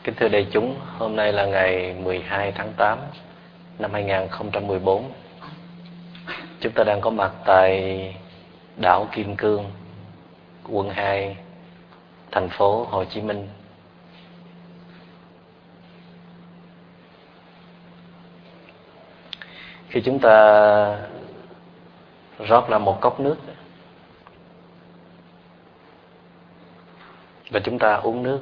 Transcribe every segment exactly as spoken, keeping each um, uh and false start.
Kính thưa đại chúng, hôm nay là ngày mười hai tháng tám năm hai nghìn không trăm mười bốn. Chúng ta đang có mặt tại đảo Kim Cương, quận hai, thành phố Hồ Chí Minh. Khi chúng ta rót ra một cốc nước và chúng ta uống nước,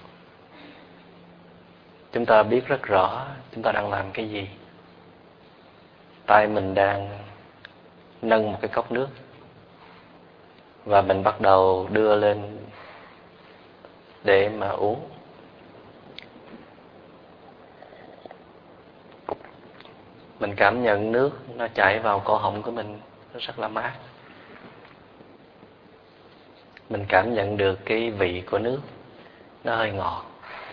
chúng ta biết rất rõ chúng ta đang làm cái gì. Tay mình đang nâng một cái cốc nước và mình bắt đầu đưa lên để mà uống. Mình cảm nhận nước nó chảy vào cổ họng của mình, nó rất là mát. Mình cảm nhận được cái vị của nước, nó hơi ngọt.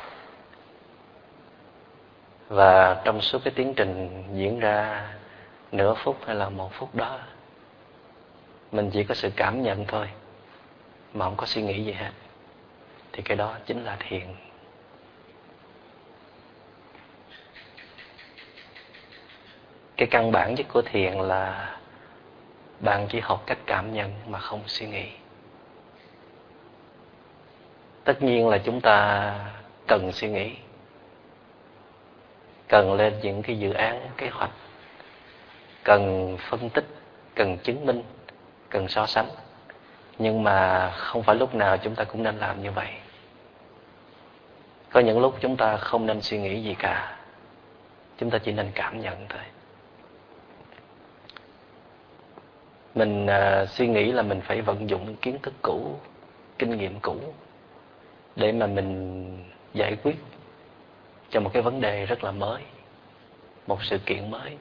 Và trong suốt cái tiến trình diễn ra nửa phút hay là một phút đó, mình chỉ có sự cảm nhận thôi, mà không có suy nghĩ gì hết. Thì cái đó chính là thiền. Cái căn bản nhất của thiền là bạn chỉ học cách cảm nhận mà không suy nghĩ. Tất nhiên là chúng ta cần suy nghĩ, cần lên những cái dự án, kế hoạch, cần phân tích, cần chứng minh, cần so sánh. Nhưng mà không phải lúc nào chúng ta cũng nên làm như vậy. Có những lúc chúng ta không nên suy nghĩ gì cả, chúng ta chỉ nên cảm nhận thôi. Mình uh, suy nghĩ là mình phải vận dụng kiến thức cũ, kinh nghiệm cũ để mà mình giải quyết cho một cái vấn đề rất là mới, một sự kiện mới.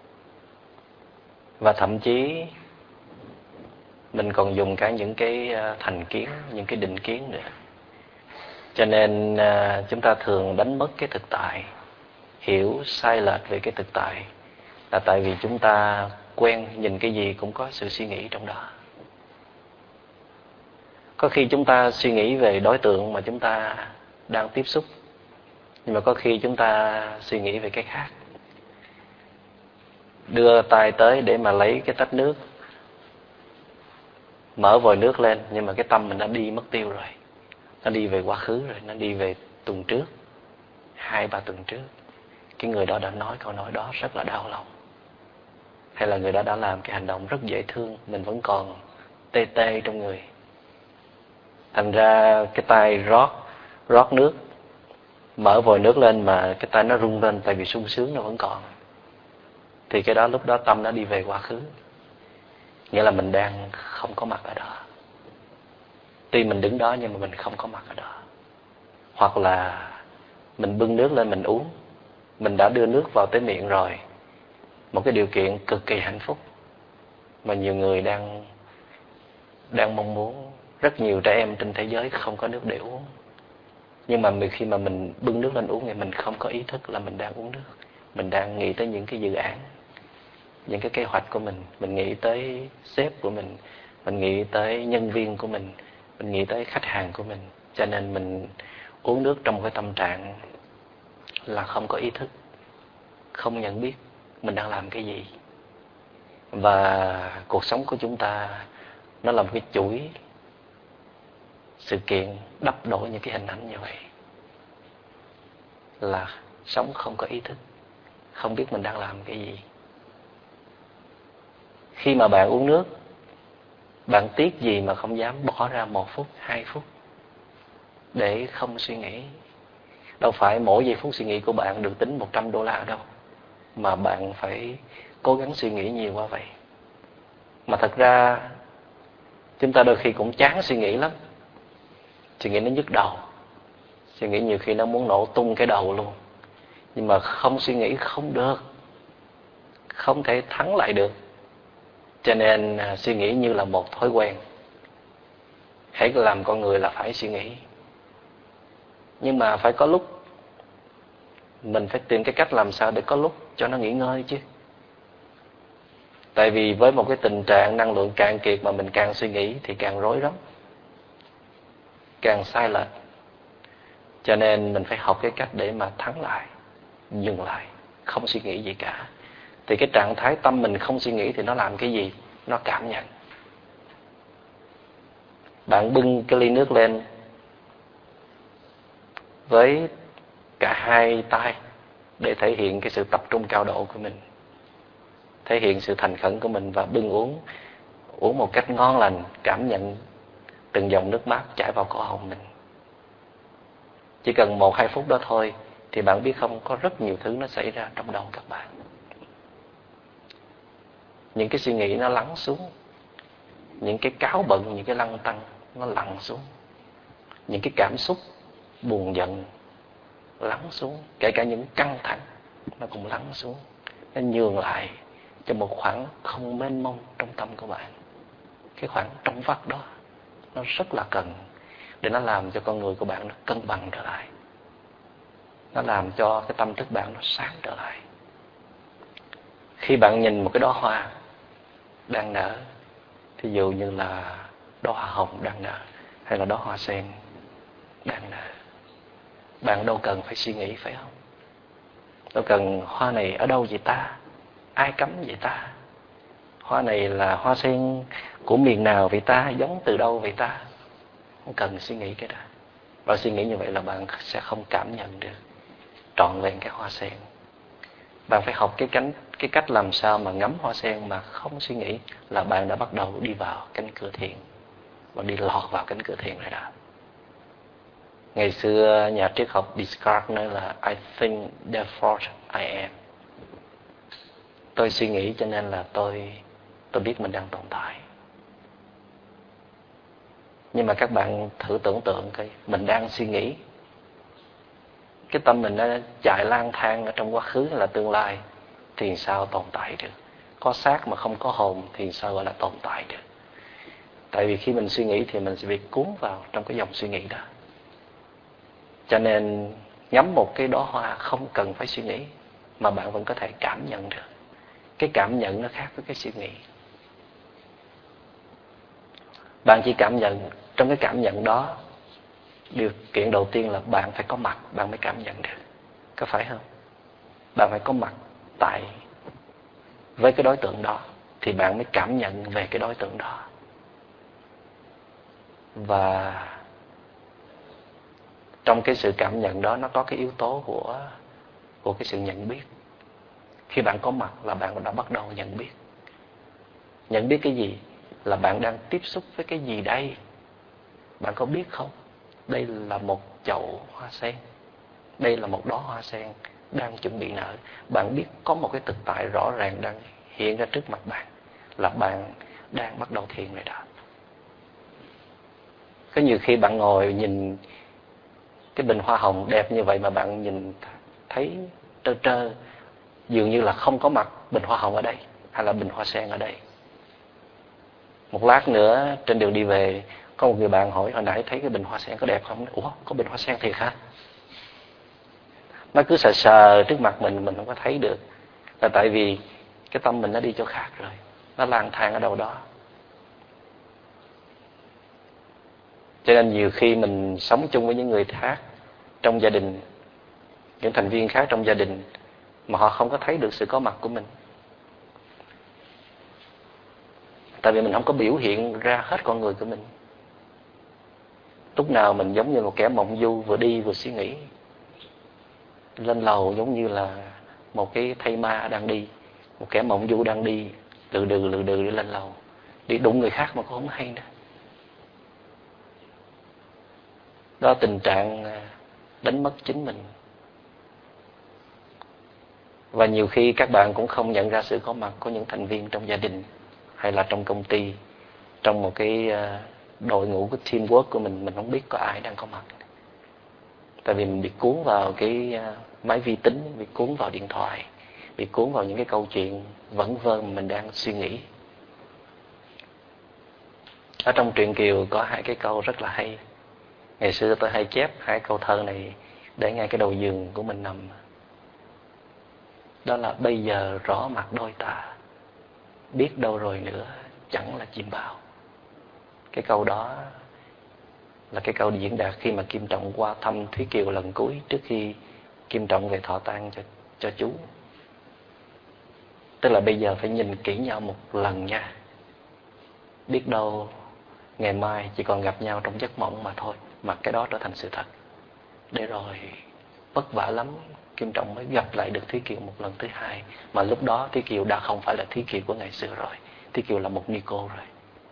Và thậm chí mình còn dùng cả những cái thành kiến, những cái định kiến nữa. Cho nên uh, chúng ta thường đánh mất cái thực tại, hiểu sai lệch về cái thực tại là tại vì chúng ta quen nhìn cái gì cũng có sự suy nghĩ trong đó. Có khi chúng ta suy nghĩ về đối tượng mà chúng ta đang tiếp xúc, nhưng mà có khi chúng ta suy nghĩ về cái khác. Đưa tay tới để mà lấy cái tách nước, mở vòi nước lên, nhưng mà cái tâm mình đã đi mất tiêu rồi. Nó đi về quá khứ rồi, nó đi về tuần trước, hai ba tuần trước. Cái người đó đã nói câu nói đó rất là đau lòng. Hay là người đó đã làm cái hành động rất dễ thương, mình vẫn còn tê tê trong người. Thành ra cái tay rót rót nước, mở vòi nước lên mà cái tay nó rung lên tại vì sung sướng nó vẫn còn. Thì cái đó lúc đó tâm nó đi về quá khứ. Nghĩa là mình đang không có mặt ở đó. Tuy mình đứng đó nhưng mà mình không có mặt ở đó. Hoặc là mình bưng nước lên mình uống, mình đã đưa nước vào tới miệng rồi, một cái điều kiện cực kỳ hạnh phúc mà nhiều người đang đang mong muốn. Rất nhiều trẻ em trên thế giới không có nước để uống. Nhưng mà khi mà mình bưng nước lên uống thì mình không có ý thức là mình đang uống nước. Mình đang nghĩ tới những cái dự án, những cái kế hoạch của mình. Mình nghĩ tới sếp của mình, mình nghĩ tới nhân viên của mình, mình nghĩ tới khách hàng của mình. Cho nên mình uống nước trong một cái tâm trạng là không có ý thức, không nhận biết mình đang làm cái gì. Và cuộc sống của chúng ta nó là một cái chuỗi sự kiện đắp đổ những cái hình ảnh như vậy. Là sống không có ý thức, không biết mình đang làm cái gì. Khi mà bạn uống nước, bạn tiếc gì mà không dám bỏ ra một phút, hai phút để không suy nghĩ. Đâu phải mỗi giây phút suy nghĩ của bạn được tính một trăm đô la đâu, mà bạn phải cố gắng suy nghĩ nhiều qua vậy. Mà thật ra chúng ta đôi khi cũng chán suy nghĩ lắm. Suy nghĩ nó nhức đầu, suy nghĩ nhiều khi nó muốn nổ tung cái đầu luôn. Nhưng mà không suy nghĩ không được, không thể thắng lại được. Cho nên suy nghĩ như là một thói quen. Hãy làm con người là phải suy nghĩ. Nhưng mà phải có lúc mình phải tìm cái cách làm sao để có lúc cho nó nghỉ ngơi chứ. Tại vì với một cái tình trạng năng lượng cạn kiệt mà mình càng suy nghĩ thì càng rối rắm, càng sai lệch. Cho nên mình phải học cái cách để mà thắng lại, dừng lại, không suy nghĩ gì cả. Thì cái trạng thái tâm mình không suy nghĩ thì nó làm cái gì? Nó cảm nhận. Bạn bưng cái ly nước lên với cả hai tay để thể hiện cái sự tập trung cao độ của mình, thể hiện sự thành khẩn của mình, và bưng uống uống một cách ngon lành, cảm nhận từng dòng nước mắt chảy vào cổ họng mình. Chỉ cần một hai phút đó thôi thì bạn biết không, có rất nhiều thứ nó xảy ra trong đầu các bạn. Những cái suy nghĩ nó lắng xuống, những cái cáu bận, những cái lăn tăn nó lặn xuống, những cái cảm xúc buồn giận lắng xuống, kể cả những căng thẳng nó cũng lắng xuống. Nó nhường lại cho một khoảng không mênh mông trong tâm của bạn. Cái khoảng trong vắt đó nó rất là cần để nó làm cho con người của bạn nó cân bằng trở lại, nó làm cho cái tâm thức bạn nó sáng trở lại. Khi bạn nhìn một cái đóa hoa đang nở, thí dụ như là đóa hoa hồng đang nở hay là đóa hoa sen đang nở, bạn đâu cần phải suy nghĩ, phải không? Đâu cần hoa này ở đâu vậy ta, ai cắm vậy ta, hoa này là hoa sen của miền nào vậy ta, giống từ đâu vậy ta. Không cần suy nghĩ cái đó. Bạn suy nghĩ như vậy là bạn sẽ không cảm nhận được trọn vẹn cái hoa sen. Bạn phải học cái cánh cái cách làm sao mà ngắm hoa sen mà không suy nghĩ, là bạn đã bắt đầu đi vào cánh cửa thiền, bạn đi lọt vào cánh cửa thiền rồi đó. Ngày xưa nhà triết học Descartes nói là I think therefore I am. Tôi suy nghĩ cho nên là tôi tôi biết mình đang tồn tại. Nhưng mà các bạn thử tưởng tượng coi, mình đang suy nghĩ, cái tâm mình nó chạy lang thang ở trong quá khứ hay là tương lai, thì sao tồn tại được? Có xác mà không có hồn thì sao gọi là tồn tại được? Tại vì khi mình suy nghĩ thì mình sẽ bị cuốn vào trong cái dòng suy nghĩ đó. Cho nên ngắm một cái đóa hoa không cần phải suy nghĩ, mà bạn vẫn có thể cảm nhận được. Cái cảm nhận nó khác với cái suy nghĩ. Bạn chỉ cảm nhận, trong cái cảm nhận đó, điều kiện đầu tiên là bạn phải có mặt, bạn mới cảm nhận được. Có phải không? Bạn phải có mặt tại với cái đối tượng đó thì bạn mới cảm nhận về cái đối tượng đó. Và trong cái sự cảm nhận đó nó có cái yếu tố của của cái sự nhận biết. Khi bạn có mặt là bạn đã bắt đầu nhận biết. Nhận biết cái gì? Là bạn đang tiếp xúc với cái gì đây? Bạn có biết không? Đây là một chậu hoa sen, đây là một đóa hoa sen đang chuẩn bị nở. Bạn biết có một cái thực tại rõ ràng đang hiện ra trước mặt bạn, là bạn đang bắt đầu thiền rồi đó. Có nhiều khi bạn ngồi nhìn cái bình hoa hồng đẹp như vậy mà bạn nhìn thấy trơ trơ, dường như là không có mặt bình hoa hồng ở đây hay là bình hoa sen ở đây. Một lát nữa trên đường đi về, có một người bạn hỏi hồi nãy thấy cái bình hoa sen có đẹp không? Ủa, có bình hoa sen thiệt hả? Nó cứ sờ sờ trước mặt mình, mình không có thấy được. Là tại vì cái tâm mình nó đi chỗ khác rồi, nó lang thang ở đâu đó. Cho nên nhiều khi mình sống chung với những người khác trong gia đình, những thành viên khác trong gia đình, mà họ không có thấy được sự có mặt của mình. Tại vì mình không có biểu hiện ra hết con người của mình. Lúc nào mình giống như một kẻ mộng du, vừa đi vừa suy nghĩ. Lên lầu giống như là một cái thây ma đang đi, một kẻ mộng du đang đi lừ đừ lừ đừ đi lên lầu, đi đụng người khác mà cũng không hay nữa. Đó tình trạng đánh mất chính mình. Và nhiều khi các bạn cũng không nhận ra sự có mặt của những thành viên trong gia đình hay là trong công ty, trong một cái đội ngũ của teamwork của mình, mình không biết có ai đang có mặt. Tại vì mình bị cuốn vào cái máy vi tính, bị cuốn vào điện thoại, bị cuốn vào những cái câu chuyện vẩn vơ mà mình đang suy nghĩ. Ở trong truyện Kiều có hai cái câu rất là hay. Ngày xưa tôi hay chép hai câu thơ này để ngay cái đầu giường của mình nằm. Đó là bây giờ rõ mặt đôi ta, biết đâu rồi nữa chẳng là chim bao. Cái câu đó là cái câu diễn đạt khi mà Kim Trọng qua thăm Thúy Kiều lần cuối trước khi Kim Trọng về thọ tang cho, cho chú. Tức là bây giờ phải nhìn kỹ nhau một lần nha. Biết đâu ngày mai chỉ còn gặp nhau trong giấc mộng mà thôi, mà cái đó trở thành sự thật. Để rồi vất vả lắm Kim Trọng mới gặp lại được Thúy Kiều một lần thứ hai. Mà lúc đó Thúy Kiều đã không phải là Thúy Kiều của ngày xưa rồi. Thúy Kiều là một ni cô rồi.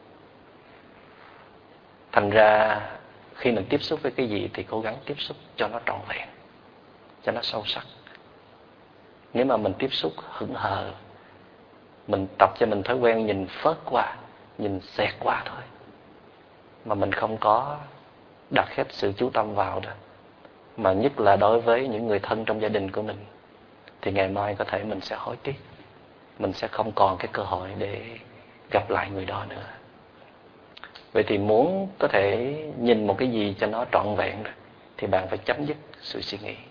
Thành ra khi mình tiếp xúc với cái gì thì cố gắng tiếp xúc cho nó trọn vẹn, cho nó sâu sắc. Nếu mà mình tiếp xúc hững hờ, mình tập cho mình thói quen nhìn phớt qua, nhìn xẹt qua thôi, mà mình không có đặt hết sự chú tâm vào đó, mà nhất là đối với những người thân trong gia đình của mình, thì ngày mai có thể mình sẽ hối tiếc. Mình sẽ không còn cái cơ hội để gặp lại người đó nữa. Vậy thì muốn có thể nhìn một cái gì cho nó trọn vẹn rồi, thì bạn phải chấm dứt sự suy nghĩ.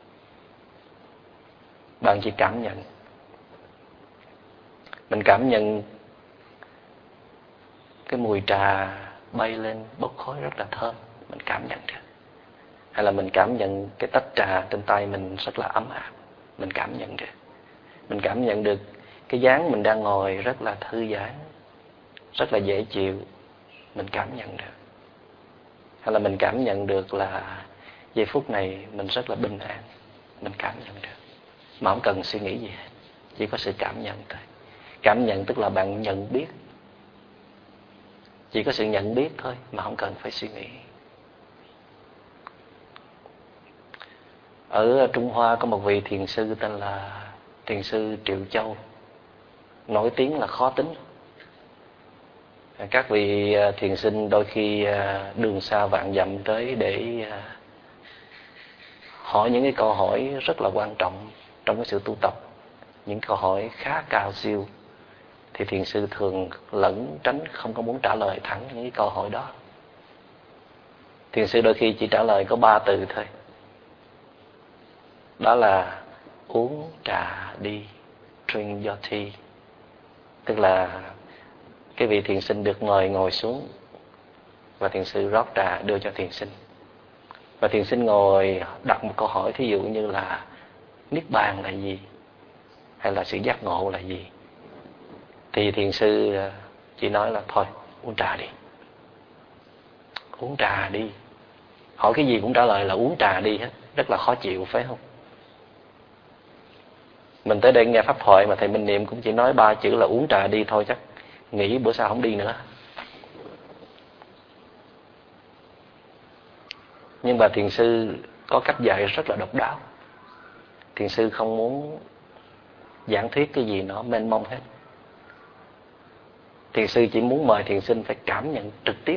Bạn chỉ cảm nhận. Mình cảm nhận cái mùi trà bay lên bốc khói rất là thơm, mình cảm nhận được. Hay là mình cảm nhận cái tách trà trên tay mình rất là ấm áp, mình cảm nhận được. Mình cảm nhận được cái dáng mình đang ngồi rất là thư giãn, rất là dễ chịu, mình cảm nhận được. Hay là mình cảm nhận được là giây phút này mình rất là bình an, mình cảm nhận được. Mà không cần suy nghĩ gì hết, chỉ có sự cảm nhận thôi. Cảm nhận tức là bạn nhận biết. Chỉ có sự nhận biết thôi, mà không cần phải suy nghĩ. Ở Trung Hoa có một vị thiền sư tên là thiền sư Triệu Châu, nổi tiếng là khó tính. Các vị thiền sinh đôi khi đường xa vạn dặm tới để hỏi những cái câu hỏi rất là quan trọng trong cái sự tu tập, những câu hỏi khá cao siêu, thì thiền sư thường lẩn tránh, không có muốn trả lời thẳng những cái câu hỏi đó. Thiền sư đôi khi chỉ trả lời có ba từ thôi, đó là uống trà đi, drink your tea. Tức là cái vị thiền sinh được mời ngồi xuống, và thiền sư rót trà đưa cho thiền sinh. Và thiền sinh ngồi đặt một câu hỏi, thí dụ như là niết bàn là gì, hay là sự giác ngộ là gì. Thì thiền sư chỉ nói là thôi, uống trà đi. Uống trà đi. Hỏi cái gì cũng trả lời là uống trà đi hết. Rất là khó chịu phải không? Mình tới đây nghe pháp thoại mà thầy Minh Niệm cũng chỉ nói ba chữ là uống trà đi thôi, chắc nghĩ bữa sau không đi nữa. Nhưng mà thiền sư có cách dạy rất là độc đáo. Thiền sư không muốn giảng thuyết cái gì nó mênh mông hết. Thiền sư chỉ muốn mời thiền sinh phải cảm nhận trực tiếp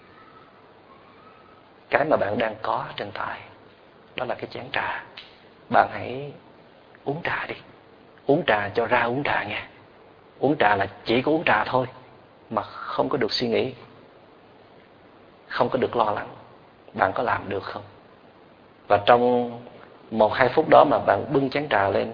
cái mà bạn đang có trên tay. Đó là cái chén trà. Bạn hãy uống trà đi. Uống trà cho ra uống trà nha. Uống trà là chỉ có uống trà thôi, mà không có được suy nghĩ, không có được lo lắng. Bạn có làm được không? Và trong một hai phút đó mà bạn bưng chén trà lên,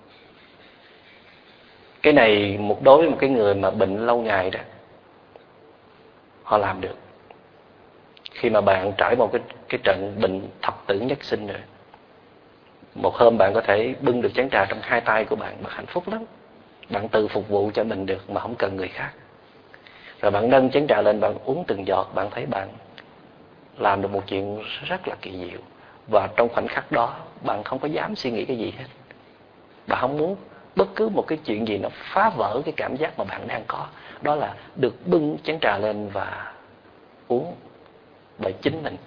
cái này một đối với một cái người mà bệnh lâu ngày đó, họ làm được. Khi mà bạn trải một cái, cái trận bệnh thập tử nhất sinh rồi, một hôm bạn có thể bưng được chén trà trong hai tay của bạn, bạn hạnh phúc lắm. Bạn tự phục vụ cho mình được mà không cần người khác. Rồi bạn nâng chén trà lên, bạn uống từng giọt, bạn thấy bạn làm được một chuyện rất là kỳ diệu. Và trong khoảnh khắc đó, bạn không có dám suy nghĩ cái gì hết. Bạn không muốn bất cứ một cái chuyện gì nó phá vỡ cái cảm giác mà bạn đang có. Đó là được bưng chén trà lên và uống bởi chính mình.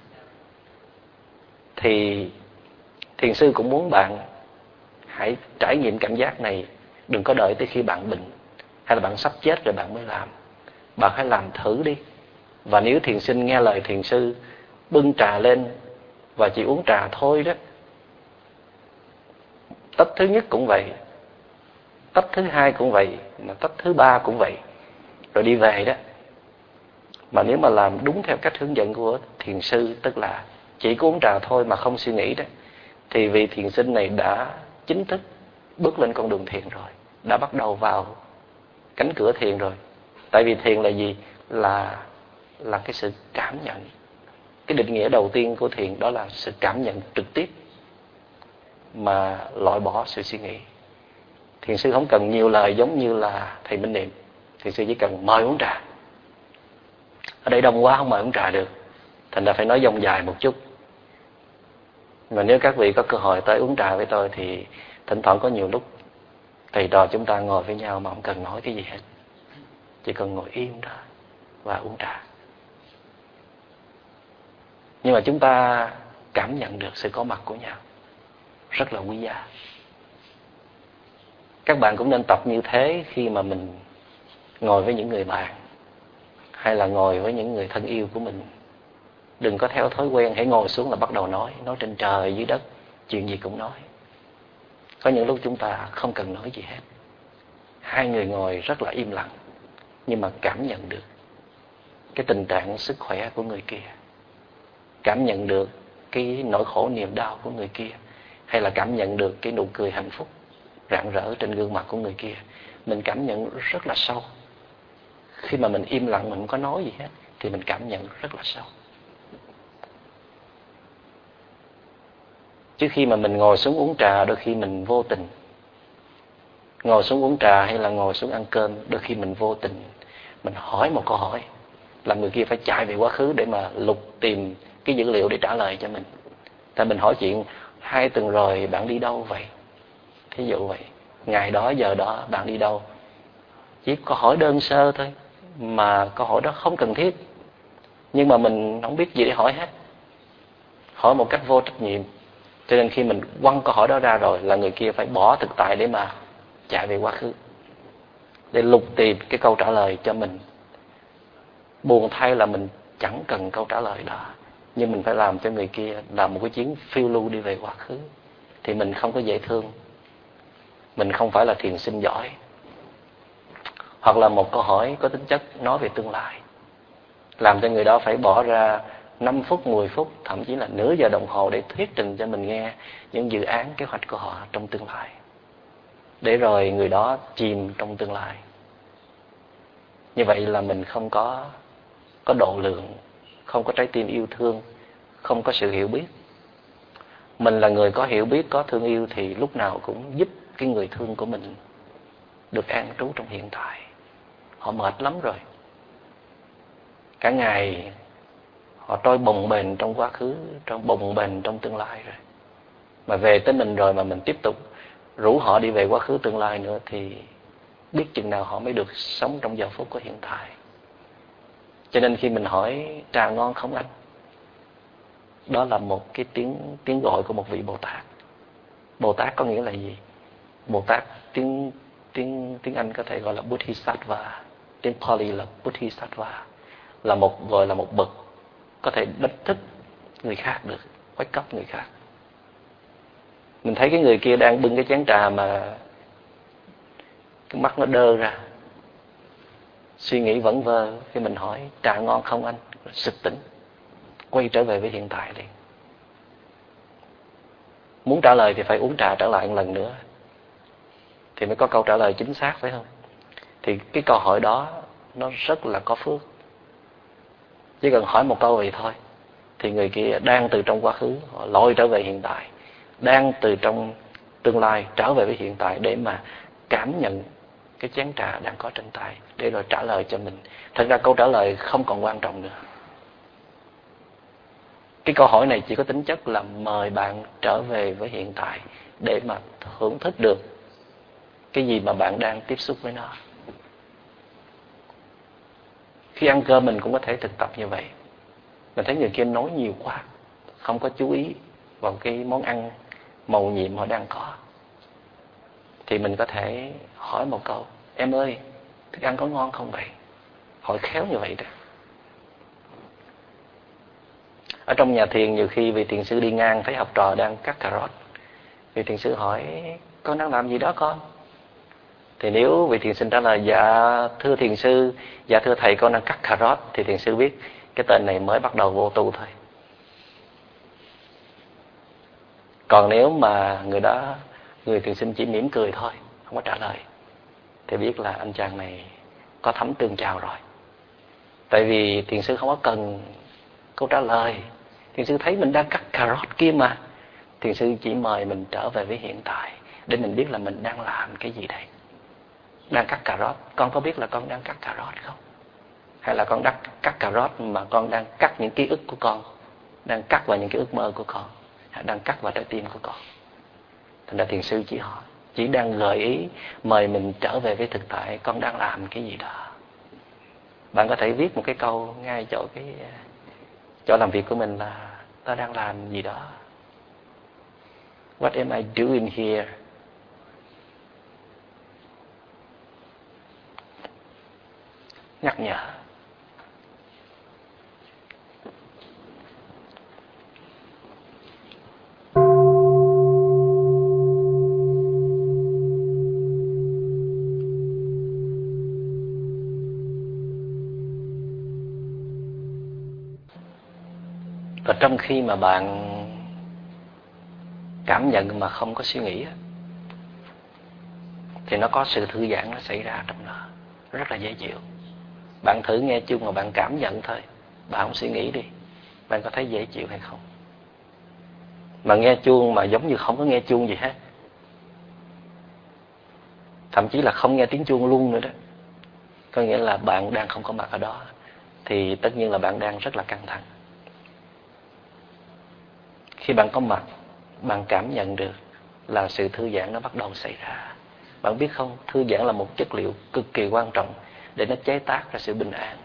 Thì thiền sư cũng muốn bạn hãy trải nghiệm cảm giác này. Đừng có đợi tới khi bạn bệnh, hay là bạn sắp chết rồi bạn mới làm. Bạn hãy làm thử đi. Và nếu thiền sinh nghe lời thiền sư, bưng trà lên và chỉ uống trà thôi đó, tách thứ nhất cũng vậy, tách thứ hai cũng vậy, mà tách thứ ba cũng vậy, rồi đi về đó. Mà nếu mà làm đúng theo cách hướng dẫn của thiền sư, tức là chỉ có uống trà thôi mà không suy nghĩ đó, thì vị thiền sinh này đã chính thức bước lên con đường thiền rồi, đã bắt đầu vào cánh cửa thiền rồi. Tại vì thiền là gì? Là là cái sự cảm nhận. Cái định nghĩa đầu tiên của thiền đó là sự cảm nhận trực tiếp mà loại bỏ sự suy nghĩ. Thiền sư không cần nhiều lời giống như là thầy Minh Niệm. Thiền sư chỉ cần mời uống trà. Ở đây đông quá không mời uống trà được, thành ra phải nói dông dài một chút. Mà nếu các vị có cơ hội tới uống trà với tôi thì thỉnh thoảng có nhiều lúc thầy trò chúng ta ngồi với nhau mà không cần nói cái gì hết, chỉ cần ngồi im đó và uống trà. Nhưng mà chúng ta cảm nhận được sự có mặt của nhau, rất là quý giá. Các bạn cũng nên tập như thế khi mà mình ngồi với những người bạn hay là ngồi với những người thân yêu của mình. Đừng có theo thói quen hãy ngồi xuống là bắt đầu nói, nói trên trời dưới đất, chuyện gì cũng nói. Có những lúc chúng ta không cần nói gì hết. Hai người ngồi rất là im lặng, nhưng mà cảm nhận được cái tình trạng sức khỏe của người kia, cảm nhận được cái nỗi khổ niềm đau của người kia, hay là cảm nhận được cái nụ cười hạnh phúc rạng rỡ trên gương mặt của người kia. Mình cảm nhận rất là sâu. Khi mà mình im lặng, mình không có nói gì hết, thì mình cảm nhận rất là sâu. Chứ khi mà mình ngồi xuống uống trà, đôi khi mình vô tình. Ngồi xuống uống trà hay là ngồi xuống ăn cơm, đôi khi mình vô tình mình hỏi một câu hỏi, làm người kia phải chạy về quá khứ để mà lục tìm cái dữ liệu để trả lời cho mình. Tại mình hỏi chuyện hai tuần rồi bạn đi đâu vậy? Thí dụ vậy. Ngày đó giờ đó bạn đi đâu? Chỉ có hỏi đơn sơ thôi, mà câu hỏi đó không cần thiết, nhưng mà mình không biết gì để hỏi hết, hỏi một cách vô trách nhiệm. Cho nên khi mình quăng câu hỏi đó ra rồi là người kia phải bỏ thực tại để mà chạy về quá khứ, để lục tìm cái câu trả lời cho mình. Buồn thay là mình chẳng cần câu trả lời đó, nhưng mình phải làm cho người kia làm một cái chuyến phiêu lưu đi về quá khứ. Thì mình không có dễ thương, mình không phải là thiền sinh giỏi. Hoặc là một câu hỏi có tính chất nói về tương lai, làm cho người đó phải bỏ ra năm phút, mười phút, thậm chí là nửa giờ đồng hồ để thuyết trình cho mình nghe những dự án, kế hoạch của họ trong tương lai, để rồi người đó chìm trong tương lai. Như vậy là mình không có có độ lượng, không có trái tim yêu thương, không có sự hiểu biết. Mình là người có hiểu biết, có thương yêu thì lúc nào cũng giúp cái người thương của mình được an trú trong hiện tại. Họ mệt lắm rồi, cả ngày họ trôi bồng bềnh trong quá khứ, trong bồng bềnh trong tương lai rồi. Mà về tới mình rồi mà mình tiếp tục rủ họ đi về quá khứ tương lai nữa thì biết chừng nào họ mới được sống trong giờ phút của hiện tại. Cho nên khi mình hỏi trà ngon không anh, đó là một cái tiếng tiếng gọi của một vị Bồ Tát. Bồ Tát có nghĩa là gì? Bồ Tát tiếng tiếng tiếng Anh có thể gọi là Bodhisattva, tiếng Pali là Bodhisattva, là một gọi là một bậc có thể đánh thức người khác được, quách cấp người khác. Mình thấy cái người kia đang bưng cái chén trà mà cái mắt nó đơ ra, suy nghĩ vẩn vơ. Khi mình hỏi trà ngon không anh, sực tỉnh, quay trở về với hiện tại liền. Muốn trả lời thì phải uống trà trở lại một lần nữa thì mới có câu trả lời chính xác, phải không? Thì cái câu hỏi đó nó rất là có phước. Chỉ cần hỏi một câu vậy thôi thì người kia đang từ trong quá khứ họ lôi trở về hiện tại, đang từ trong tương lai trở về với hiện tại để mà cảm nhận cái chén trà đang có trên tay, để rồi trả lời cho mình. Thật ra câu trả lời không còn quan trọng nữa. Cái câu hỏi này chỉ có tính chất là mời bạn trở về với hiện tại để mà thưởng thức được cái gì mà bạn đang tiếp xúc với nó. Khi ăn cơm mình cũng có thể thực tập như vậy. Mình thấy người kia nói nhiều quá, không có chú ý vào cái món ăn mầu nhiệm họ đang có, thì mình có thể hỏi một câu: em ơi, thức ăn có ngon không vậy? Hỏi khéo như vậy đó. Ở trong nhà thiền nhiều khi vị thiền sư đi ngang thấy học trò đang cắt cà rốt, vị thiền sư hỏi: con đang làm gì đó con? Thì nếu vị thiền sinh trả lời: dạ thưa thiền sư, dạ thưa thầy, con đang cắt cà rốt, thì thiền sư biết cái tên này mới bắt đầu vô tu thôi. Còn nếu mà người đó, người thiền sinh chỉ mỉm cười thôi, không có trả lời, thì biết là anh chàng này có thấm tương chào rồi. Tại vì thiền sư không có cần câu trả lời, Thiền sư thấy mình đang cắt cà rốt kia mà. Thiền sư chỉ mời mình trở về với hiện tại để mình biết là mình đang làm cái gì đây. Đang cắt cà rốt, con có biết là con đang cắt cà rốt không? Hay là con đang cắt cà rốt mà con đang cắt những ký ức của con, đang cắt vào những cái ước mơ của con, hay đang cắt vào trái tim của con? Thành ra thiền sư chỉ hỏi, chỉ đang gợi ý mời mình trở về với thực tại, con đang làm cái gì đó. Bạn có thể viết một cái câu ngay chỗ cái chỗ làm việc của mình là ta đang làm gì đó. What am I doing here? Nhắc nhở. Và trong khi mà bạn cảm nhận mà không có suy nghĩ thì nó có sự thư giãn nó xảy ra trong đó, rất là dễ chịu. Bạn thử nghe chuông mà bạn cảm nhận thôi, bạn không suy nghĩ đi, bạn có thấy dễ chịu hay không? Mà nghe chuông mà giống như không có nghe chuông gì hết, thậm chí là không nghe tiếng chuông luôn nữa đó, có nghĩa là bạn đang không có mặt ở đó, thì tất nhiên là bạn đang rất là căng thẳng. Khi bạn có mặt, bạn cảm nhận được là sự thư giãn nó bắt đầu xảy ra. Bạn biết không, thư giãn là một chất liệu cực kỳ quan trọng để nó chế tác ra sự bình an,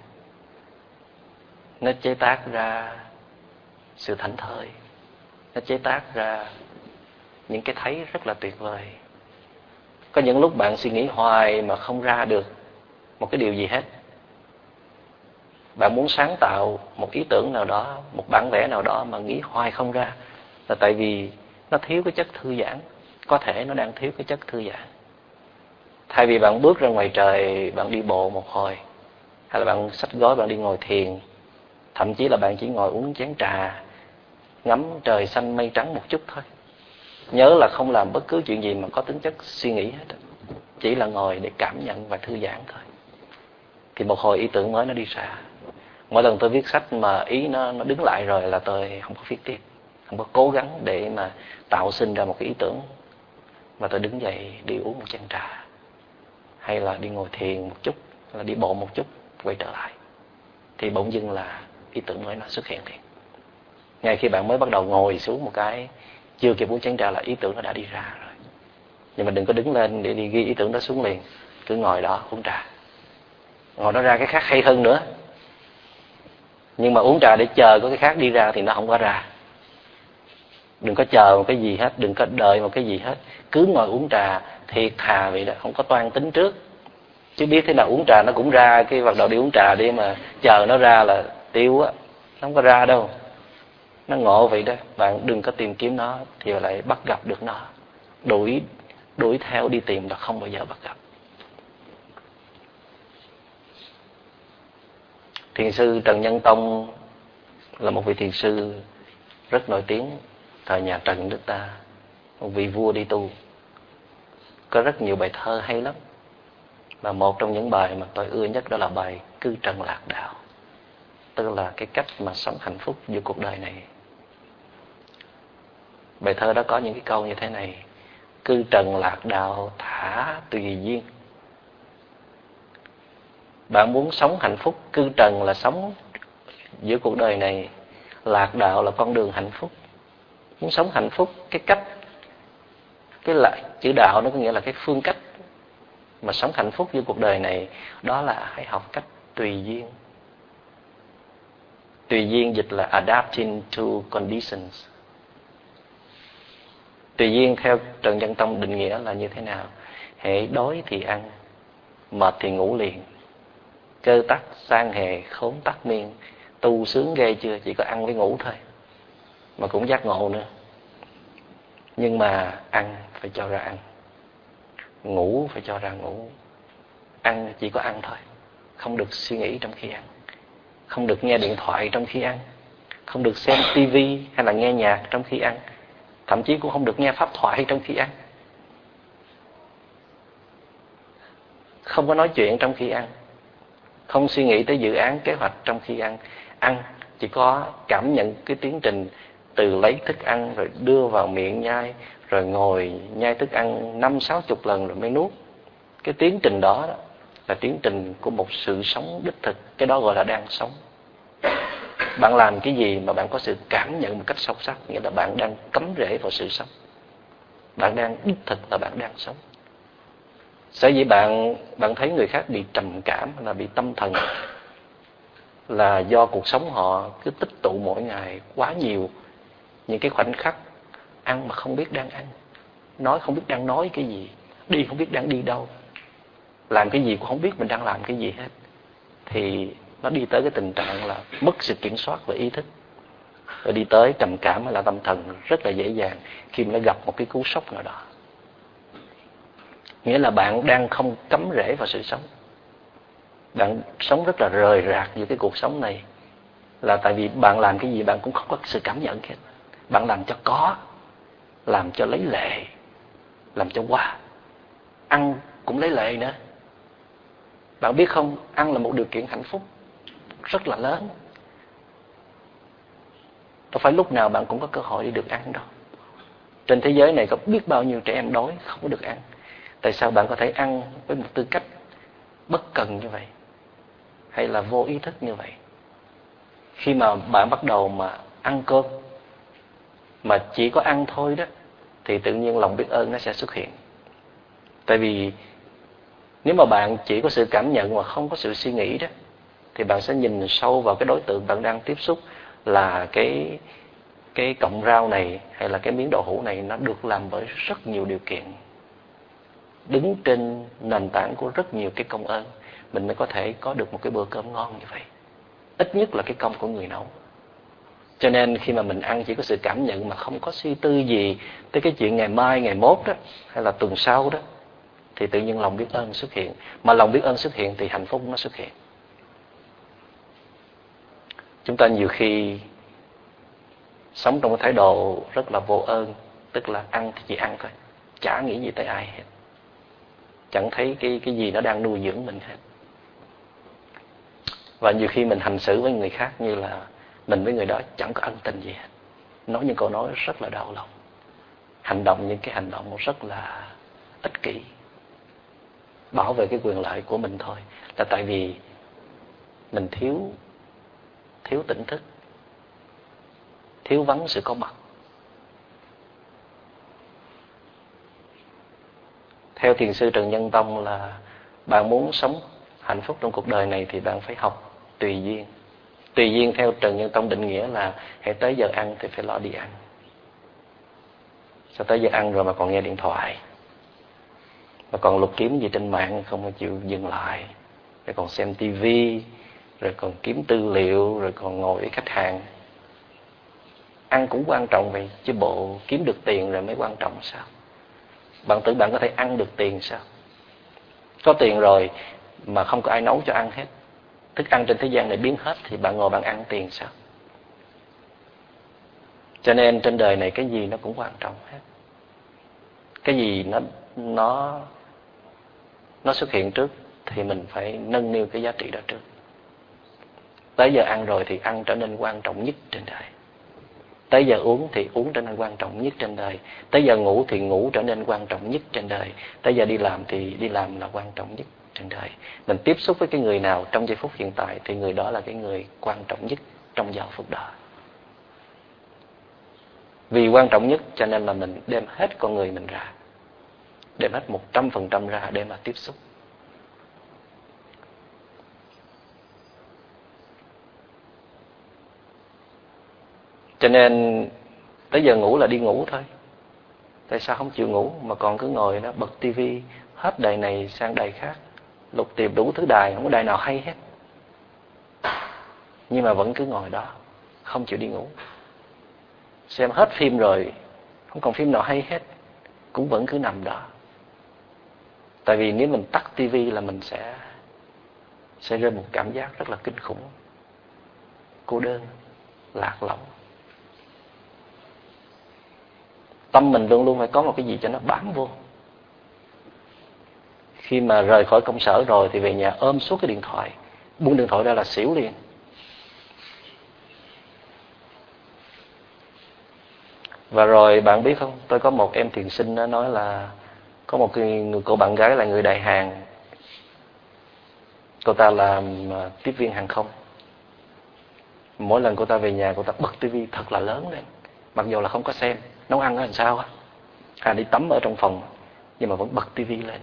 nó chế tác ra sự thảnh thơi, nó chế tác ra những cái thấy rất là tuyệt vời. Có những lúc bạn suy nghĩ hoài mà không ra được một cái điều gì hết. Bạn muốn sáng tạo một ý tưởng nào đó, một bản vẽ nào đó mà nghĩ hoài không ra, là tại vì nó thiếu cái chất thư giãn. Có thể nó đang thiếu cái chất thư giãn. Thay vì bạn bước ra ngoài trời, bạn đi bộ một hồi, hay là bạn xách gói bạn đi ngồi thiền, thậm chí là bạn chỉ ngồi uống chén trà, ngắm trời xanh mây trắng một chút thôi. Nhớ là không làm bất cứ chuyện gì mà có tính chất suy nghĩ hết, chỉ là ngồi để cảm nhận và thư giãn thôi. Thì một hồi ý tưởng mới nó đi ra. Mỗi lần tôi viết sách mà ý nó, nó đứng lại rồi là tôi không có viết tiếp, không có cố gắng để mà tạo sinh ra một cái ý tưởng, mà tôi đứng dậy đi uống một chén trà, hay là đi ngồi thiền một chút, hay là đi bộ một chút, quay trở lại, thì bỗng dưng là ý tưởng mới nó xuất hiện liền. Ngay khi bạn mới bắt đầu ngồi xuống một cái, chưa kịp uống chén trà là ý tưởng nó đã đi ra rồi. Nhưng mà đừng có đứng lên để đi ghi ý tưởng đó xuống liền, cứ ngồi đó uống trà, ngồi đó ra cái khác hay hơn nữa. Nhưng mà uống trà để chờ có cái khác đi ra thì nó không có ra. Đừng có chờ một cái gì hết, đừng có đợi một cái gì hết, cứ ngồi uống trà thiệt thà vậy đó, không có toan tính trước. Chứ biết thế nào uống trà nó cũng ra, cái bắt đầu đi uống trà đi mà chờ nó ra là tiêu á, nó không có ra đâu. Nó ngộ vậy đó. Bạn đừng có tìm kiếm nó thì lại bắt gặp được nó. Đuổi đuổi theo đi tìm là không bao giờ bắt gặp. Thiền sư Trần Nhân Tông là một vị thiền sư rất nổi tiếng thời nhà Trần nước ta, một vị vua đi tu, có rất nhiều bài thơ hay lắm. Và một trong những bài mà tôi ưa nhất đó là bài Cư Trần Lạc Đạo, tức là cái cách mà sống hạnh phúc giữa cuộc đời này. Bài thơ đó có những cái câu như thế này: cư trần lạc đạo thả tùy duyên. Bạn muốn sống hạnh phúc, cư trần là sống giữa cuộc đời này, lạc đạo là con đường hạnh phúc. Muốn sống hạnh phúc, cái cách, cái lại chữ đạo nó có nghĩa là cái phương cách mà sống hạnh phúc giữa cuộc đời này, đó là hãy học cách tùy duyên. Tùy duyên dịch là adapting to conditions. Tùy duyên theo Trần Nhân Tông định nghĩa là như thế nào? Hễ đói thì ăn, mệt thì ngủ liền, cơ tắc sang hề khốn tắc miên. Tu sướng ghê chưa, chỉ có ăn với ngủ thôi, mà cũng giác ngộ nữa. Nhưng mà ăn phải cho ra ăn, ngủ phải cho ra ngủ. Ăn chỉ có ăn thôi, không được suy nghĩ trong khi ăn, không được nghe điện thoại trong khi ăn, không được xem tivi hay là nghe nhạc trong khi ăn, thậm chí cũng không được nghe pháp thoại trong khi ăn, không có nói chuyện trong khi ăn, không suy nghĩ tới dự án kế hoạch trong khi ăn. Ăn chỉ có cảm nhận cái tiến trình từ lấy thức ăn rồi đưa vào miệng nhai, rồi ngồi nhai thức ăn năm sáu chục lần rồi mới nuốt. Cái tiến trình đó, đó là tiến trình của một sự sống đích thực. Cái đó gọi là đang sống. Bạn làm cái gì mà bạn có sự cảm nhận một cách sâu sắc, nghĩa là bạn đang cắm rễ vào sự sống. Bạn đang đích thực là bạn đang sống. Sở dĩ bạn bạn thấy người khác bị trầm cảm là bị tâm thần, là do cuộc sống họ cứ tích tụ mỗi ngày quá nhiều những cái khoảnh khắc ăn mà không biết đang ăn, nói không biết đang nói cái gì, đi không biết đang đi đâu, làm cái gì cũng không biết mình đang làm cái gì hết. Thì nó đi tới cái tình trạng là mất sự kiểm soát về ý thức, rồi đi tới trầm cảm hay là tâm thần rất là dễ dàng khi mà nó gặp một cái cú sốc nào đó. Nghĩa là bạn đang không cắm rễ vào sự sống. Bạn sống rất là rời rạc giữa cái cuộc sống này, là tại vì bạn làm cái gì bạn cũng không có sự cảm nhận hết. Bạn làm cho có, làm cho lấy lệ, làm cho qua. Ăn cũng lấy lệ nữa. Bạn biết không, ăn là một điều kiện hạnh phúc rất là lớn. Đâu phải lúc nào bạn cũng có cơ hội đi được ăn đâu. Trên thế giới này có biết bao nhiêu trẻ em đói không có được ăn. Tại sao bạn có thể ăn với một tư cách bất cần như vậy, hay là vô ý thức như vậy? Khi mà bạn bắt đầu mà ăn cơm, mà chỉ có ăn thôi đó, thì tự nhiên lòng biết ơn nó sẽ xuất hiện. Tại vì nếu mà bạn chỉ có sự cảm nhận mà không có sự suy nghĩ đó, thì bạn sẽ nhìn sâu vào cái đối tượng bạn đang tiếp xúc, là cái cái cọng rau này hay là cái miếng đậu hũ này nó được làm bởi rất nhiều điều kiện, đứng trên nền tảng của rất nhiều cái công ơn, mình mới có thể có được một cái bữa cơm ngon như vậy. Ít nhất là cái công của người nấu. Cho nên khi mà mình ăn chỉ có sự cảm nhận mà không có suy tư gì tới cái chuyện ngày mai, ngày mốt đó, hay là tuần sau đó, thì tự nhiên lòng biết ơn xuất hiện. Mà lòng biết ơn xuất hiện thì hạnh phúc nó xuất hiện. Chúng ta nhiều khi sống trong cái thái độ rất là vô ơn, tức là ăn thì chỉ ăn thôi, chả nghĩ gì tới ai hết, chẳng thấy cái cái gì nó đang nuôi dưỡng mình hết. Và nhiều khi mình hành xử với người khác như là mình với người đó chẳng có ân tình gì hết, nói những câu nói rất là đau lòng, hành động những cái hành động rất là ích kỷ, bảo vệ cái quyền lợi của mình thôi, là tại vì mình thiếu thiếu tỉnh thức, thiếu vắng sự có mặt. Theo thiền sư Trần Nhân Tông là bạn muốn sống hạnh phúc trong cuộc đời này thì bạn phải học tùy duyên. Tùy duyên theo Trần Nhân Tông định nghĩa là hãy tới giờ ăn thì phải lo đi ăn. Sao tới giờ ăn rồi mà còn nghe điện thoại, mà còn lục kiếm gì trên mạng không mà chịu dừng lại, rồi còn xem tivi, rồi còn kiếm tư liệu, rồi còn ngồi với khách hàng. Ăn cũng quan trọng vậy, chứ bộ kiếm được tiền rồi mới quan trọng sao? Bạn tưởng bạn có thể ăn được tiền sao? Có tiền rồi mà không có ai nấu cho ăn hết, thức ăn trên thế gian này biến hết, thì bạn ngồi bạn ăn tiền sao? Cho nên trên đời này cái gì nó cũng quan trọng hết. Cái gì nó nó nó xuất hiện trước thì mình phải nâng niu cái giá trị đó trước. Tới giờ ăn rồi thì ăn trở nên quan trọng nhất trên đời. Tới giờ uống thì uống trở nên quan trọng nhất trên đời. Tới giờ ngủ thì ngủ trở nên quan trọng nhất trên đời. Tới giờ đi làm thì đi làm là quan trọng nhất trên đời. Mình tiếp xúc với cái người nào trong giây phút hiện tại thì người đó là cái người quan trọng nhất trong giờ phút đó. Vì quan trọng nhất cho nên là mình đem hết con người mình ra, đem hết một trăm phần trăm ra để mà tiếp xúc. Cho nên tới giờ ngủ là đi ngủ thôi. Tại sao không chịu ngủ mà còn cứ ngồi đó bật tivi hết đài này sang đài khác, lục tìm đủ thứ đài, không có đài nào hay hết, nhưng mà vẫn cứ ngồi đó không chịu đi ngủ. Xem hết phim rồi không còn phim nào hay hết, cũng vẫn cứ nằm đó. Tại vì nếu mình tắt tivi là mình sẽ sẽ rơi một cảm giác rất là kinh khủng, cô đơn, lạc lõng. Tâm mình luôn luôn phải có một cái gì cho nó bám vô. Khi mà rời khỏi công sở rồi thì về nhà ôm suốt cái điện thoại, buông điện thoại ra là xỉu liền. Và rồi bạn biết không, tôi có một em thiền sinh nó nói là có một người cô bạn gái là người Đại Hàn. Cô ta làm tiếp viên hàng không. Mỗi lần cô ta về nhà, cô ta bật tivi thật là lớn lên, mặc dù là không có xem nấu ăn ở làm sao á, à đi tắm ở trong phòng nhưng mà vẫn bật tivi lên.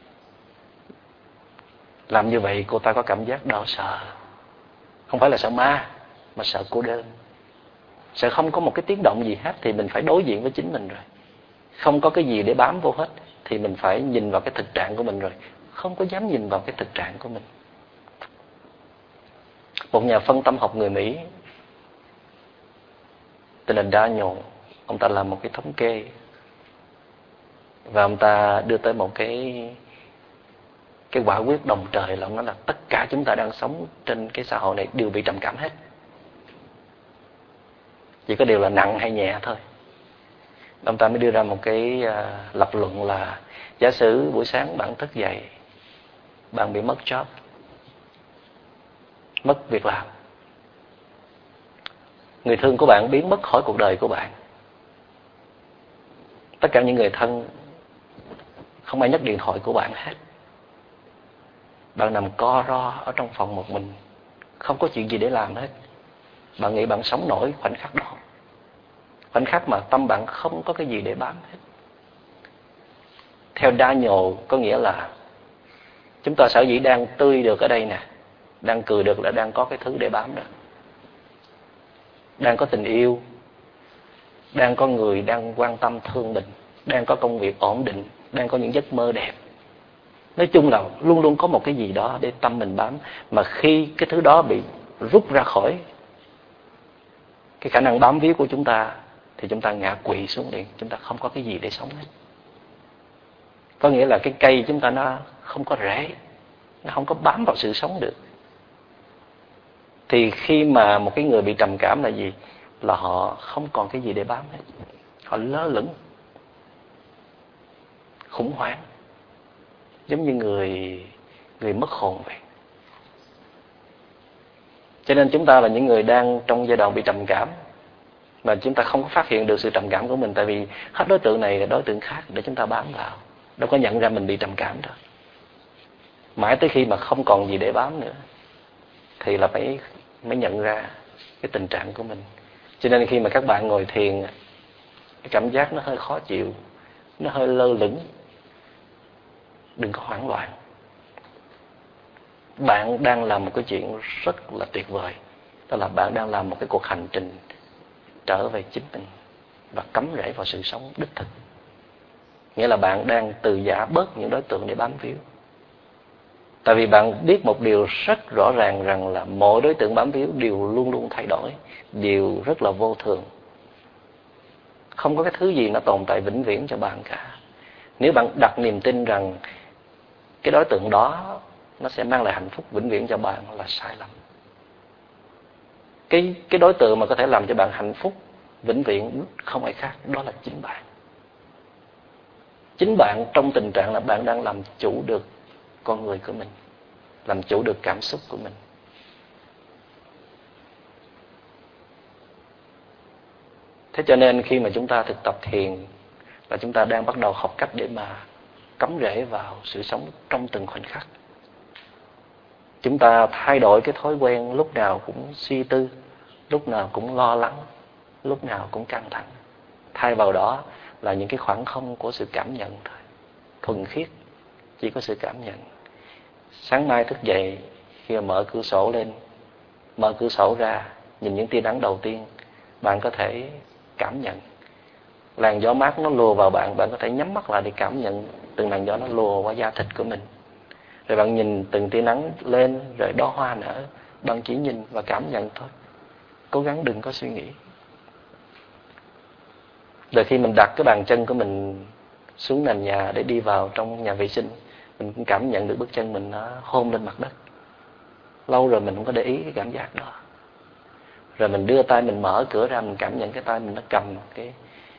Làm như vậy cô ta có cảm giác đau sợ, không phải là sợ ma mà sợ cô đơn, sợ không có một cái tiếng động gì hết thì mình phải đối diện với chính mình rồi, không có cái gì để bám vô hết thì mình phải nhìn vào cái thực trạng của mình rồi, không có dám nhìn vào cái thực trạng của mình. Một nhà phân tâm học người Mỹ tên là Daniel, ông ta làm một cái thống kê và ông ta đưa tới một cái cái quả quyết đồng trời, là ông nói là tất cả chúng ta đang sống trên cái xã hội này đều bị trầm cảm hết, chỉ có điều là nặng hay nhẹ thôi. Ông ta mới đưa ra một cái uh, lập luận là giả sử buổi sáng bạn thức dậy, bạn bị mất job, mất việc làm, người thương của bạn biến mất khỏi cuộc đời của bạn, tất cả những người thân không ai nhấc điện thoại của bạn hết, bạn nằm co ro ở trong phòng một mình, không có chuyện gì để làm hết. Bạn nghĩ bạn sống nổi khoảnh khắc đó, khoảnh khắc mà tâm bạn không có cái gì để bám hết. Theo Daniel có nghĩa là chúng ta sở dĩ đang tươi được ở đây nè, đang cười được là đang có cái thứ để bám đó, đang có tình yêu, đang có người đang quan tâm thương mình, đang có công việc ổn định, đang có những giấc mơ đẹp. Nói chung là luôn luôn có một cái gì đó để tâm mình bám. Mà khi cái thứ đó bị rút ra khỏi cái khả năng bám víu của chúng ta thì chúng ta ngã quỵ xuống liền, chúng ta không có cái gì để sống hết. Có nghĩa là cái cây chúng ta nó không có rễ, nó không có bám vào sự sống được. Thì khi mà một cái người bị trầm cảm là gì? Là họ không còn cái gì để bám hết, họ lơ lửng, khủng hoảng, giống như người người mất hồn vậy. Cho nên chúng ta là những người đang trong giai đoạn bị trầm cảm, mà chúng ta không có phát hiện được sự trầm cảm của mình, tại vì hết đối tượng này là đối tượng khác để chúng ta bám vào, đâu có nhận ra mình bị trầm cảm đâu. Mãi tới khi mà không còn gì để bám nữa thì là phải mới nhận ra cái tình trạng của mình. Cho nên khi mà các bạn ngồi thiền, cái cảm giác nó hơi khó chịu, nó hơi lơ lửng, đừng có hoảng loạn. Bạn đang làm một cái chuyện rất là tuyệt vời, đó là bạn đang làm một cái cuộc hành trình trở về chính mình và cắm rễ vào sự sống đích thực. Nghĩa là bạn đang từ giã bớt những đối tượng để bám víu. Tại vì bạn biết một điều rất rõ ràng rằng là mỗi đối tượng bám víu đều luôn luôn thay đổi, đều rất là vô thường. Không có cái thứ gì nó tồn tại vĩnh viễn cho bạn cả. Nếu bạn đặt niềm tin rằng cái đối tượng đó nó sẽ mang lại hạnh phúc vĩnh viễn cho bạn là sai lầm. Cái, cái đối tượng mà có thể làm cho bạn hạnh phúc vĩnh viễn không ai khác, đó là chính bạn. Chính bạn trong tình trạng là bạn đang làm chủ được con người của mình, làm chủ được cảm xúc của mình. Thế cho nên khi mà chúng ta thực tập thiền là chúng ta đang bắt đầu học cách để mà cắm rễ vào sự sống trong từng khoảnh khắc. Chúng ta thay đổi cái thói quen lúc nào cũng suy tư, lúc nào cũng lo lắng, lúc nào cũng căng thẳng. Thay vào đó là những cái khoảng không của sự cảm nhận thôi, thuần khiết, chỉ có sự cảm nhận. Sáng mai thức dậy, khi mà mở cửa sổ lên, mở cửa sổ ra, nhìn những tia nắng đầu tiên, bạn có thể cảm nhận. Làn gió mát nó lùa vào bạn, bạn có thể nhắm mắt lại để cảm nhận từng làn gió nó lùa qua da thịt của mình. Rồi bạn nhìn từng tia nắng lên, rồi đóa hoa nở, bạn chỉ nhìn và cảm nhận thôi. Cố gắng đừng có suy nghĩ. Rồi khi mình đặt cái bàn chân của mình xuống nền nhà để đi vào trong nhà vệ sinh, mình cũng cảm nhận được bước chân mình nó hôn lên mặt đất. Lâu rồi mình không có để ý cái cảm giác đó. Rồi mình đưa tay mình mở cửa ra, mình cảm nhận cái tay mình nó cầm cái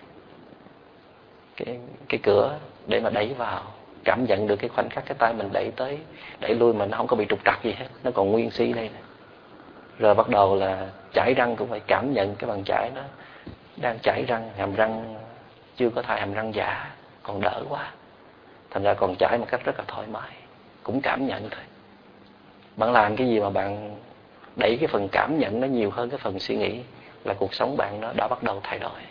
cái cái cửa để mà đẩy vào, cảm nhận được cái khoảnh khắc cái tay mình đẩy tới, đẩy lui mà nó không có bị trục trặc gì hết, nó còn nguyên si đây nè. Rồi bắt đầu là chải răng cũng phải cảm nhận cái bàn chải nó đang chảy răng, hàm răng chưa có thai, hàm răng giả còn đỡ quá, thành ra còn chảy một cách rất là thoải mái, cũng cảm nhận thôi. Bạn làm cái gì mà bạn đẩy cái phần cảm nhận nó nhiều hơn cái phần suy nghĩ, là cuộc sống bạn nó đã bắt đầu thay đổi.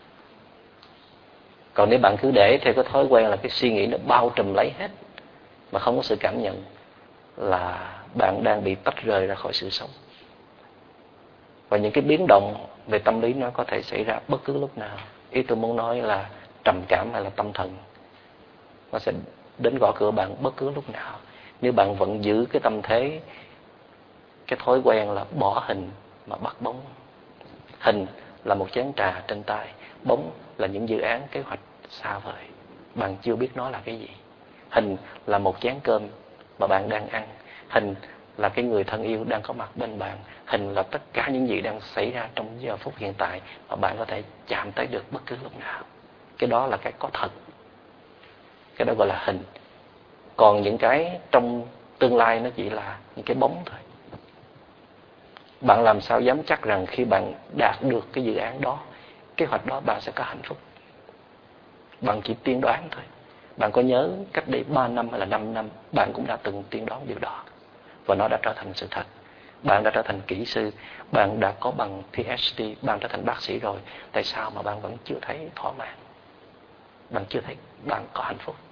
Còn nếu bạn cứ để theo cái thói quen là cái suy nghĩ nó bao trùm lấy hết mà không có sự cảm nhận, là bạn đang bị tách rời ra khỏi sự sống. Và những cái biến động về tâm lý nó có thể xảy ra bất cứ lúc nào. Ý tôi muốn nói là trầm cảm hay là tâm thần, nó sẽ đến gõ cửa bạn bất cứ lúc nào. Nếu bạn vẫn giữ cái tâm thế, cái thói quen là bỏ hình mà bắt bóng. Hình là một chén trà trên tay, bóng là những dự án kế hoạch xa vời, bạn chưa biết nó là cái gì. Hình là một chén cơm mà bạn đang ăn, hình là cái người thân yêu đang có mặt bên bạn, hình là tất cả những gì đang xảy ra trong giờ phút hiện tại mà bạn có thể chạm tới được bất cứ lúc nào. Cái đó là cái có thật, cái đó gọi là hình. Còn những cái trong tương lai nó chỉ là những cái bóng thôi. Bạn làm sao dám chắc rằng khi bạn đạt được cái dự án đó, kế hoạch đó, bạn sẽ có hạnh phúc? Bạn chỉ tiên đoán thôi. Bạn có nhớ cách đây ba năm hay là năm năm, bạn cũng đã từng tiên đoán điều đó, và nó đã trở thành sự thật. Bạn đã trở thành kỹ sư, bạn đã có bằng P H D, bạn trở thành bác sĩ rồi. Tại sao mà bạn vẫn chưa thấy thỏa mãn? Bạn chưa thấy bạn có hạnh phúc?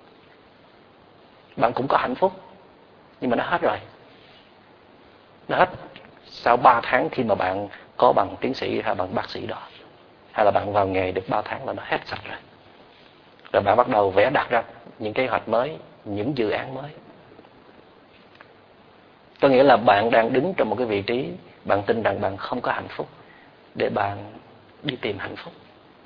Bạn cũng có hạnh phúc, nhưng mà nó hết rồi. Nó hết sau ba tháng khi mà bạn có bằng tiến sĩ hay bằng bác sĩ đó. Hay là bạn vào nghề được ba tháng là nó hết sạch rồi. Rồi bạn bắt đầu vẽ đặt ra những kế hoạch mới, những dự án mới. Có nghĩa là bạn đang đứng trong một cái vị trí, bạn tin rằng bạn không có hạnh phúc, để bạn đi tìm hạnh phúc.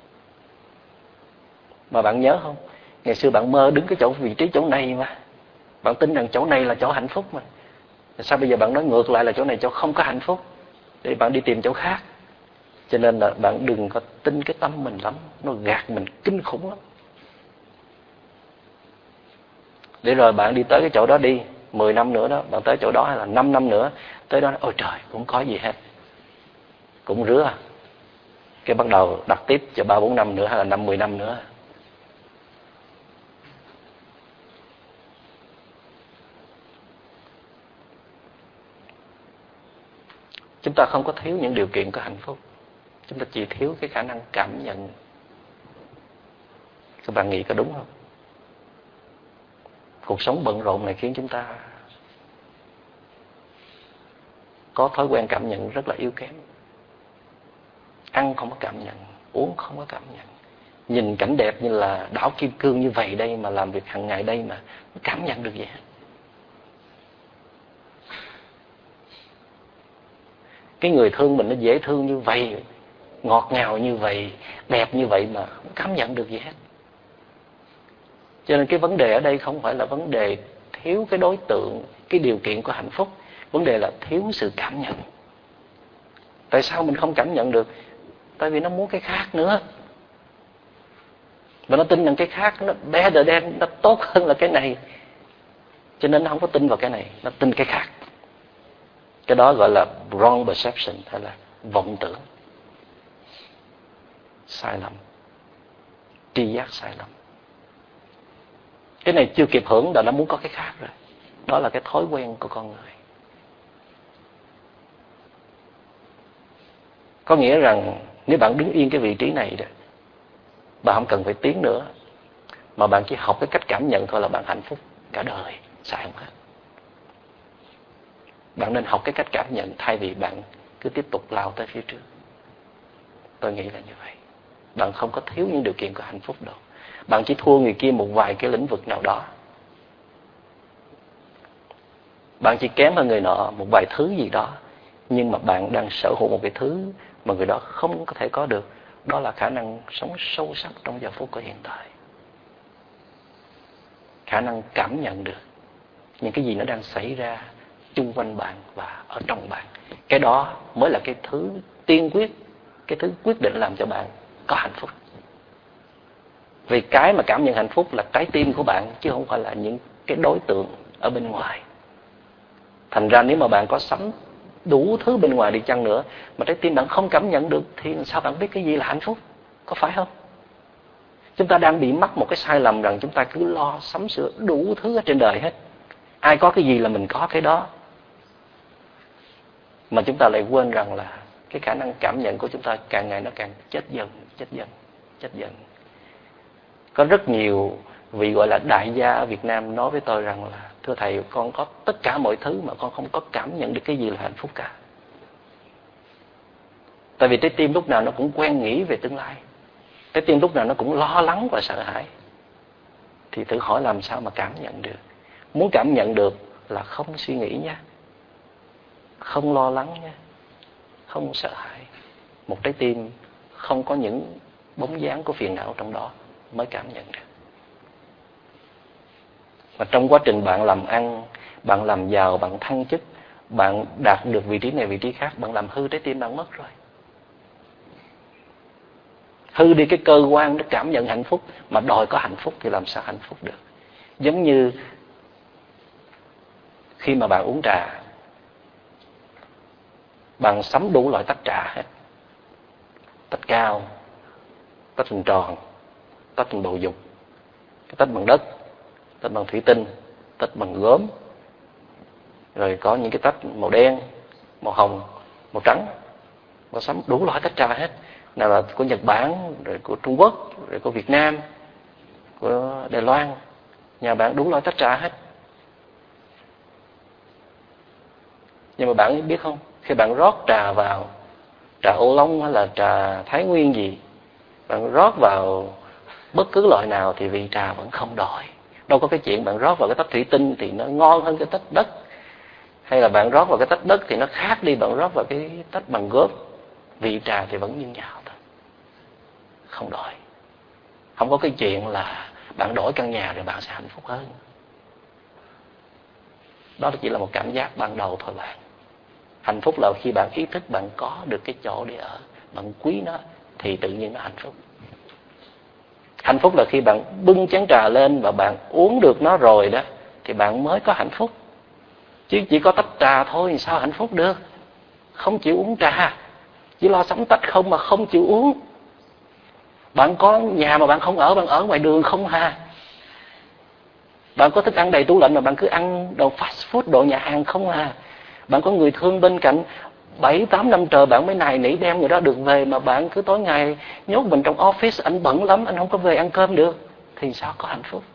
Mà bạn nhớ không, ngày xưa bạn mơ đứng cái chỗ vị trí chỗ này mà, bạn tin rằng chỗ này là chỗ hạnh phúc mà. Sao bây giờ bạn nói ngược lại là chỗ này chỗ không có hạnh phúc, để bạn đi tìm chỗ khác? Cho nên là bạn đừng có tin cái tâm mình lắm, nó gạt mình kinh khủng lắm. Để rồi bạn đi tới cái chỗ đó đi, mười năm nữa đó, bạn tới chỗ đó hay là năm năm nữa, tới đó, ôi trời, cũng có gì hết, cũng rứa. Cái bắt đầu đặt tiếp cho ba bốn năm nữa hay là năm mười năm nữa. Chúng ta không có thiếu những điều kiện có hạnh phúc, chúng ta chỉ thiếu cái khả năng cảm nhận. Các bạn nghĩ có đúng không? Cuộc sống bận rộn này khiến chúng ta có thói quen cảm nhận rất là yếu kém. Ăn không có cảm nhận, uống không có cảm nhận, nhìn cảnh đẹp như là đảo kim cương như vậy đây, mà làm việc hàng ngày đây mà cảm nhận được gì hết. Cái người thương mình nó dễ thương như vậy, ngọt ngào như vậy, đẹp như vậy mà không cảm nhận được gì hết. Cho nên cái vấn đề ở đây không phải là vấn đề thiếu cái đối tượng, cái điều kiện của hạnh phúc. Vấn đề là thiếu sự cảm nhận. Tại sao mình không cảm nhận được? Tại vì nó muốn cái khác nữa. Và nó tin rằng cái khác nó better than, nó tốt hơn là cái này. Cho nên nó không có tin vào cái này, nó tin cái khác. Cái đó gọi là wrong perception, hay là vọng tưởng. Sai lầm. Tri giác sai lầm. Cái này chưa kịp hưởng đã nó muốn có cái khác rồi. Đó là cái thói quen của con người. Có nghĩa rằng nếu bạn đứng yên cái vị trí này đó, bạn không cần phải tiến nữa, mà bạn chỉ học cái cách cảm nhận thôi là bạn hạnh phúc cả đời, sai không hết. Bạn nên học cái cách cảm nhận thay vì bạn cứ tiếp tục lao tới phía trước. Tôi nghĩ là như vậy. Bạn không có thiếu những điều kiện của hạnh phúc đâu. Bạn chỉ thua người kia một vài cái lĩnh vực nào đó. Bạn chỉ kém hơn người nọ một vài thứ gì đó. Nhưng mà bạn đang sở hữu một cái thứ mà người đó không có thể có được. Đó là khả năng sống sâu sắc trong giờ phút của hiện tại. Khả năng cảm nhận được những cái gì nó đang xảy ra chung quanh bạn và ở trong bạn. Cái đó mới là cái thứ tiên quyết, cái thứ quyết định làm cho bạn có hạnh phúc. Vì cái mà cảm nhận hạnh phúc là trái tim của bạn, chứ không phải là những cái đối tượng ở bên ngoài. Thành ra nếu mà bạn có sắm đủ thứ bên ngoài đi chăng nữa mà trái tim bạn không cảm nhận được thì sao bạn biết cái gì là hạnh phúc? Có phải không? Chúng ta đang bị mắc một cái sai lầm rằng chúng ta cứ lo sắm sửa đủ thứ ở trên đời hết. Ai có cái gì là mình có cái đó. Mà chúng ta lại quên rằng là cái khả năng cảm nhận của chúng ta càng ngày nó càng chết dần, chết dần, chết dần. Có rất nhiều vị gọi là đại gia ở Việt Nam nói với tôi rằng là thưa thầy, con có tất cả mọi thứ mà con không có cảm nhận được cái gì là hạnh phúc cả. Tại vì trái tim lúc nào nó cũng quen nghĩ về tương lai. Trái tim lúc nào nó cũng lo lắng và sợ hãi. Thì thử hỏi làm sao mà cảm nhận được. Muốn cảm nhận được là không suy nghĩ nha, không lo lắng nha, không sợ hãi. Một trái tim không có những bóng dáng của phiền não trong đó mới cảm nhận được. Và trong quá trình bạn làm ăn, bạn làm giàu, bạn thăng chức, bạn đạt được vị trí này vị trí khác, bạn làm hư trái tim bạn mất rồi. Hư đi cái cơ quan để cảm nhận hạnh phúc, mà đòi có hạnh phúc thì làm sao hạnh phúc được. Giống như khi mà bạn uống trà, bạn sắm đủ loại tách trà hết. Tách cao, tách hình tròn, tách hình bầu dục, tách bằng đất, tách bằng thủy tinh, tách bằng gốm. Rồi có những cái tách màu đen, màu hồng, màu trắng. Bạn sắm đủ loại tách trà hết. Nào là của Nhật Bản, rồi của Trung Quốc, rồi của Việt Nam, của Đài Loan. Nhà bạn đủ loại tách trà hết. Nhưng mà bạn biết không, khi bạn rót trà vào, trà ô long hay là trà Thái Nguyên gì, bạn rót vào bất cứ loại nào thì vị trà vẫn không đổi. Đâu có cái chuyện bạn rót vào cái tách thủy tinh thì nó ngon hơn cái tách đất, hay là bạn rót vào cái tách đất thì nó khác đi bạn rót vào cái tách bằng gốm. Vị trà thì vẫn như nhau thôi, không đổi. Không có cái chuyện là bạn đổi căn nhà rồi bạn sẽ hạnh phúc hơn. Đó chỉ là một cảm giác ban đầu thôi bạn. Hạnh phúc là khi bạn ý thức bạn có được cái chỗ để ở, bạn quý nó thì tự nhiên nó hạnh phúc. Hạnh phúc là khi bạn bưng chén trà lên và bạn uống được nó rồi đó thì bạn mới có hạnh phúc. Chứ chỉ có tách trà thôi thì sao hạnh phúc được. Không chịu uống trà, chỉ lo sắm tách không mà không chịu uống. Bạn có nhà mà bạn không ở, bạn ở ngoài đường không hà. Bạn có thức ăn đầy tủ lạnh mà bạn cứ ăn đồ fast food, đồ nhà hàng không à. Bạn có người thương bên cạnh, bảy tám năm trời bạn mới nài nỉ đem người đó được về, mà bạn cứ tối ngày nhốt mình trong office, anh bận lắm, anh không có về ăn cơm được, thì sao có hạnh phúc.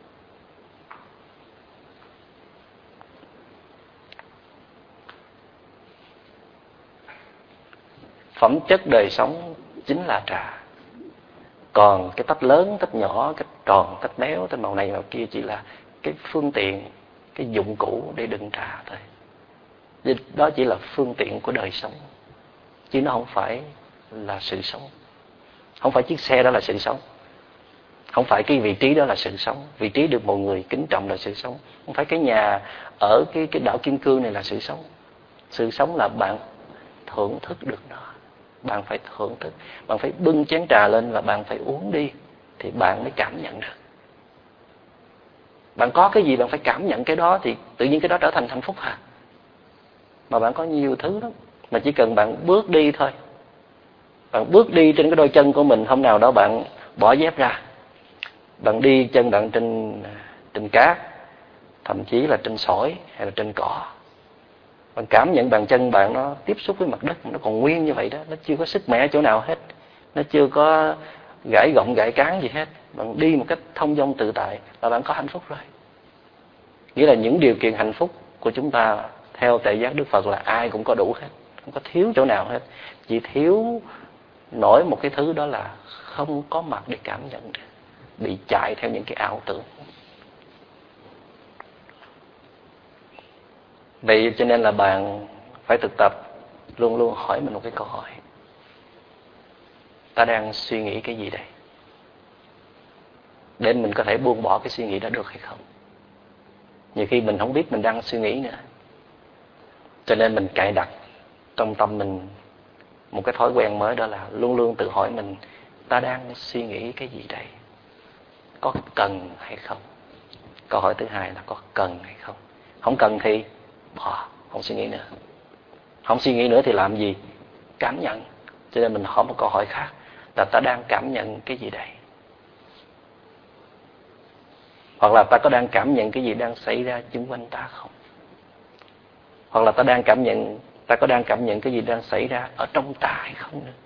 Phẩm chất đời sống chính là trà. Còn cái tách lớn, tách nhỏ, tách tròn, tách béo, tách màu này màu kia chỉ là cái phương tiện, cái dụng cụ để đựng trà thôi. Đó chỉ là phương tiện của đời sống, chứ nó không phải là sự sống. Không phải chiếc xe đó là sự sống. Không phải cái vị trí đó là sự sống. Vị trí được mọi người kính trọng là sự sống. Không phải cái nhà ở cái, cái đảo Kim Cương này là sự sống. Sự sống là bạn thưởng thức được nó. Bạn phải thưởng thức. Bạn phải bưng chén trà lên và bạn phải uống đi, thì bạn mới cảm nhận được. Bạn có cái gì bạn phải cảm nhận cái đó, thì tự nhiên cái đó trở thành hạnh phúc hả? Mà bạn có nhiều thứ lắm, mà chỉ cần bạn bước đi thôi. Bạn bước đi trên cái đôi chân của mình, hôm nào đó bạn bỏ dép ra, bạn đi chân bạn trên, trên cát, thậm chí là trên sỏi hay là trên cỏ. Bạn cảm nhận bàn chân bạn nó tiếp xúc với mặt đất, nó còn nguyên như vậy đó, nó chưa có sức mẻ chỗ nào hết, nó chưa có gãy gọng gãy cán gì hết. Bạn đi một cách thông dong tự tại là bạn có hạnh phúc rồi. Nghĩa là những điều kiện hạnh phúc của chúng ta theo Tệ Giác Đức Phật là ai cũng có đủ hết, không có thiếu chỗ nào hết. Chỉ thiếu nổi một cái thứ, đó là không có mặt để cảm nhận được, bị chạy theo những cái ảo tưởng. Vậy cho nên là bạn phải thực tập luôn luôn hỏi mình một cái câu hỏi: ta đang suy nghĩ cái gì đây? Để mình có thể buông bỏ cái suy nghĩ đó được hay không? Nhiều khi mình không biết mình đang suy nghĩ nữa. Cho nên mình cài đặt trong tâm mình một cái thói quen mới, đó là luôn luôn tự hỏi mình: ta đang suy nghĩ cái gì đây? Có cần hay không? Câu hỏi thứ hai là có cần hay không? Không cần thì bỏ, không suy nghĩ nữa. Không suy nghĩ nữa thì làm gì? Cảm nhận. Cho nên mình hỏi một câu hỏi khác là ta đang cảm nhận cái gì đây? Hoặc là ta có đang cảm nhận cái gì đang xảy ra xung quanh ta không? Hoặc là ta đang cảm nhận, ta có đang cảm nhận cái gì đang xảy ra ở trong ta hay không nữa?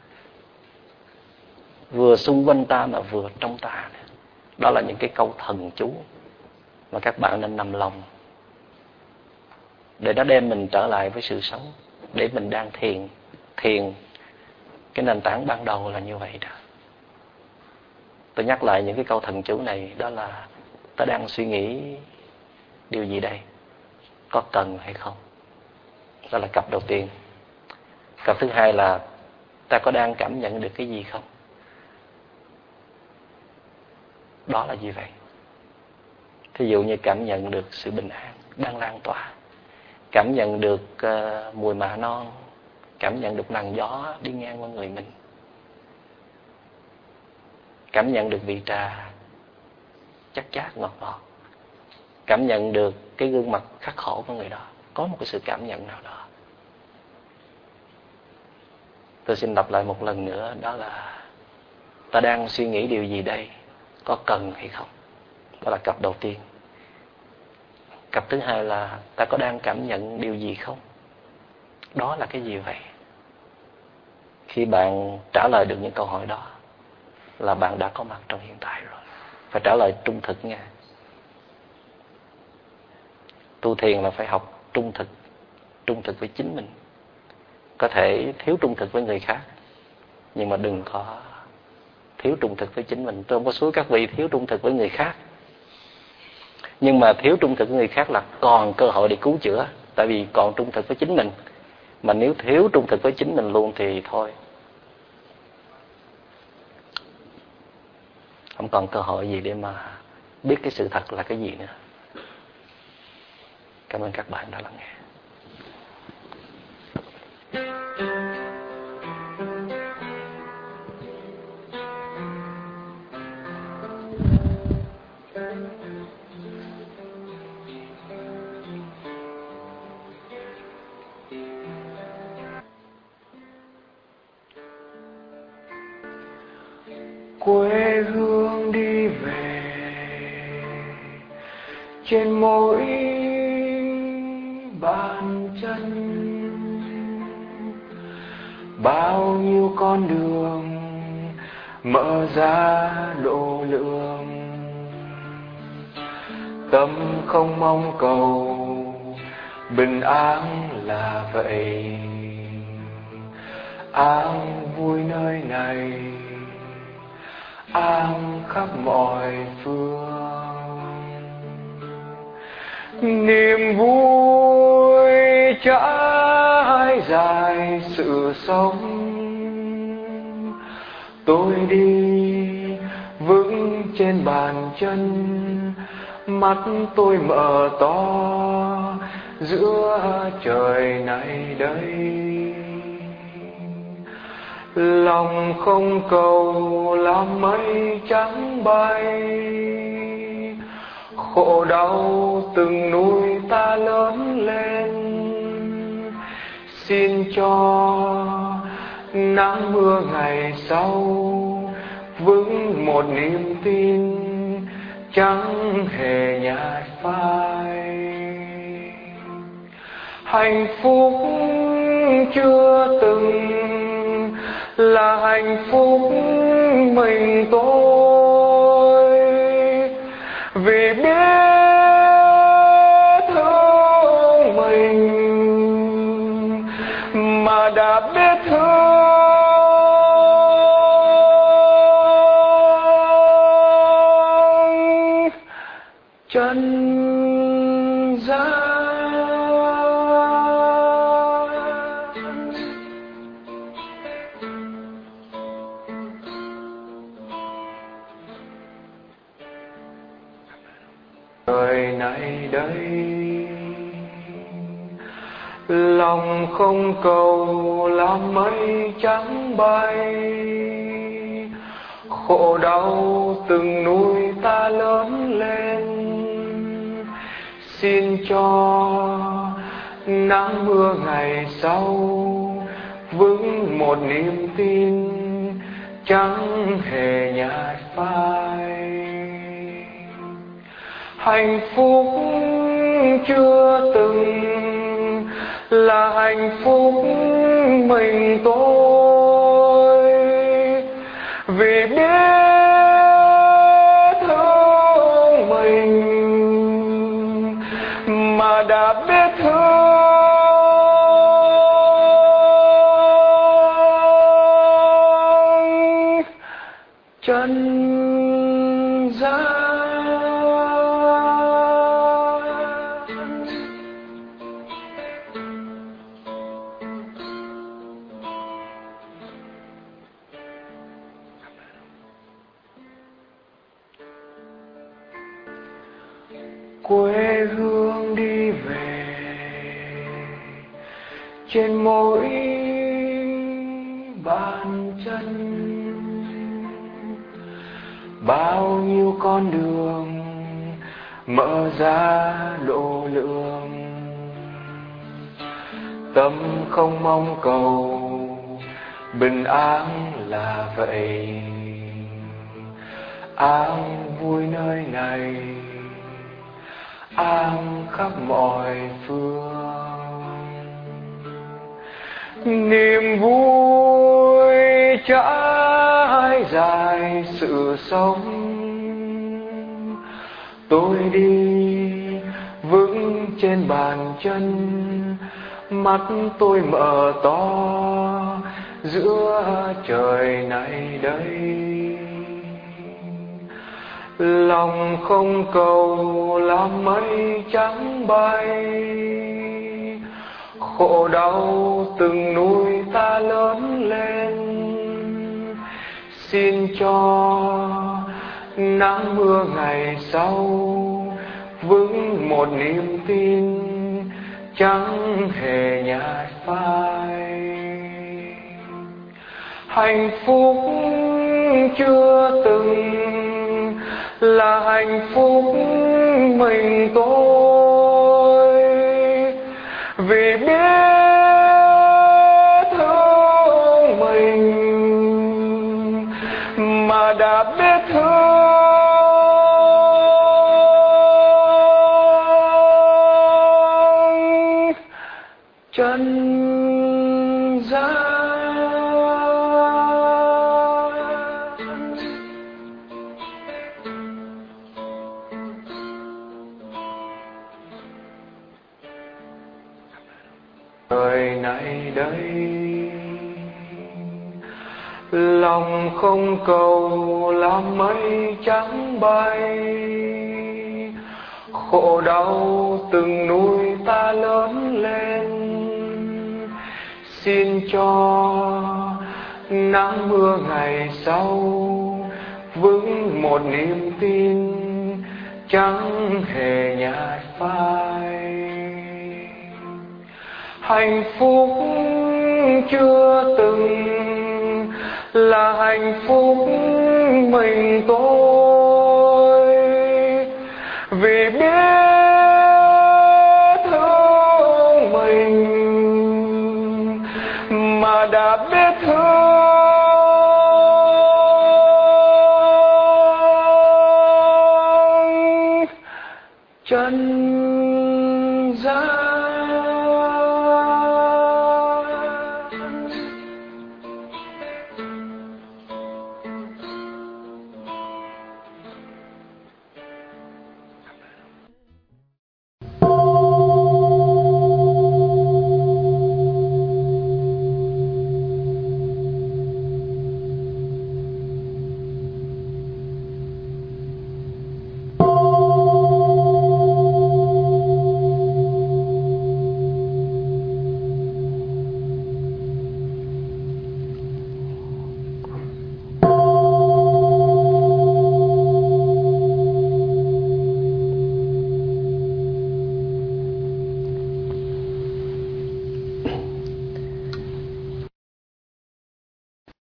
Vừa xung quanh ta mà vừa trong ta nữa. Đó là những cái câu thần chú mà các bạn nên nằm lòng, để nó đem mình trở lại với sự sống, để mình đang thiền. Thiền, cái nền tảng ban đầu là như vậy đó. Tôi nhắc lại những cái câu thần chú này, đó là ta đang suy nghĩ điều gì đây? Có cần hay không? Đó là cặp đầu tiên. Cặp thứ hai là ta có đang cảm nhận được cái gì không? Đó là gì vậy? Thí dụ như cảm nhận được sự bình an đang lan tỏa, cảm nhận được uh, mùi mạ non, cảm nhận được làn gió đi ngang qua người mình, cảm nhận được vị trà chắc chát ngọt ngọt, cảm nhận được cái gương mặt khắc khổ của người đó. Có một cái sự cảm nhận nào đó. Tôi xin đọc lại một lần nữa, đó là ta đang suy nghĩ điều gì đây? Có cần hay không? Đó là cặp đầu tiên. Cặp thứ hai là ta có đang cảm nhận điều gì không? Đó là cái gì vậy? Khi bạn trả lời được những câu hỏi đó là bạn đã có mặt trong hiện tại rồi. Phải trả lời trung thực nha. Tu thiền là phải học trung thực. Trung thực với chính mình. Có thể thiếu trung thực với người khác, nhưng mà đừng có thiếu trung thực với chính mình. Tôi không có xúi các vị thiếu trung thực với người khác, nhưng mà thiếu trung thực với người khác là còn cơ hội để cứu chữa. Tại vì còn trung thực với chính mình. Mà nếu thiếu trung thực với chính mình luôn thì thôi, không còn cơ hội gì để mà biết cái sự thật là cái gì nữa. Cảm ơn các bạn đã lắng nghe. Quê hương đi về trên mỗi bàn chân, bao nhiêu con đường mở ra lộ lượng. Tâm không mong cầu bình an là vậy, an vui nơi này, an khắp mọi phương. Niềm vui trải dài sự sống, tôi đi vững trên bàn chân, mắt tôi mở to giữa trời này đây. Lòng không cầu làm mây trắng bay, khổ đau từng núi ta lớn lên. Xin cho nắng mưa ngày sau vững một niềm tin chẳng hề nhạt phai. Hạnh phúc chưa từng là hạnh phúc mình tôi, vì biết thương mình mà đã biết thương chân gian. Đời này đây lòng không cầu làm mây trắng bay, khổ đau từng núi ta lớn lên. Xin cho nắng mưa ngày sau, vững một niềm tin chẳng hề nhạt phai. Hạnh phúc chưa từng là hạnh phúc mình tôi, vì biết thương mình mà đã biết thương chân gian. Quê hương đi về trên mỗi bàn chân, bao nhiêu con đường mở ra độ lượng. Tâm không mong cầu bình an là vậy, an vui nơi này, an khắp mọi phương. Niềm vui trải dài sự sống, tôi đi vững trên bàn chân, mắt tôi mở to giữa trời này đây. Lòng không cầu làm mây trắng bay, khổ đau từng nuôi ta lớn lên. Xin cho nắng mưa ngày sau, vững một niềm tin chẳng hề nhạt phai. Hạnh phúc chưa từng là hạnh phúc mình tôi, vì biết thương mình mà đã biết thương chân gian. Đời này đây lòng không cầu làm mây trắng bay, khổ đau từng nuôi ta lớn lên. Xin cho nắng mưa ngày sau, vững một niềm tin chẳng hề nhạt phai. Hạnh phúc chưa từng là hạnh phúc mình tôi, vì biết thương mình mà đã biết thương